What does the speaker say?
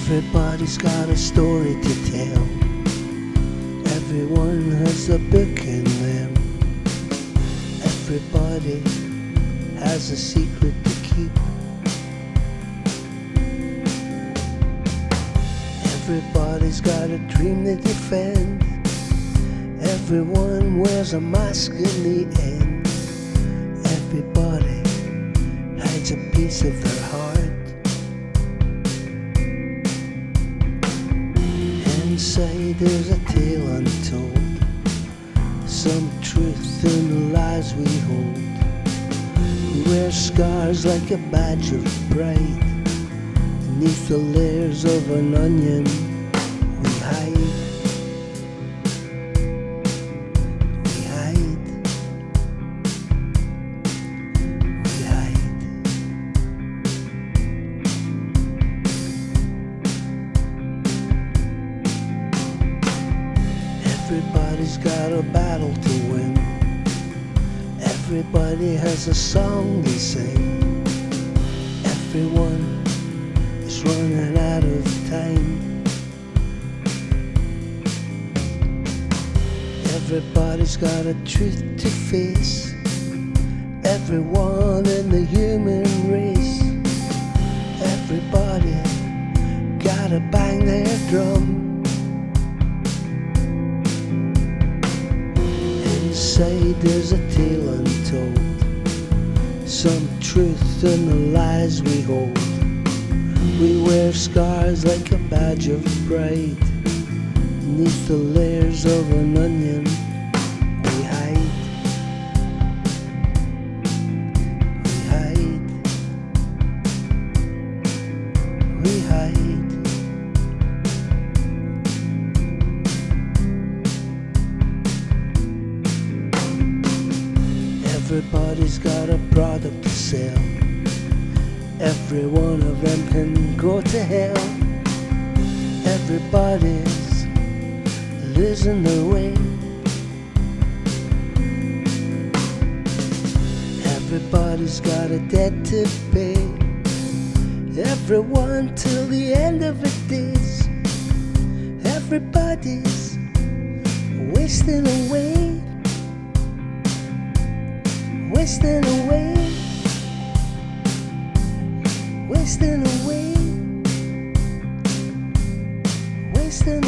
Everybody's got a story to tell. Everyone has a book in them. Everybody has a secret to keep. Everybody's got a dream to defend. Everyone wears a mask in the end. Everybody hides a piece of their heart. Inside there's a tale untold, some truth in the lies we hold. We wear scars like a badge of pride. Beneath the layers of an onion we hide. We hide. We hide. Everybody's got a battle to win. Everybody has a song they sing. Everyone is running out of time. Everybody's got a truth to face. Everyone in the human race. Everybody gotta bang their drum. Inside there's a tale untold, some truth in the lies we hold. We wear scars like a badge of pride. Beneath the layers of an onion we hide. We hide. We hide. Everybody's got a product to sell. Every one of them can go to hell. Everybody's losing their way. Everybody's got a debt to pay. Everyone till the end of the days. Everybody's wasting away. Wasting away. Wasting away. Wasting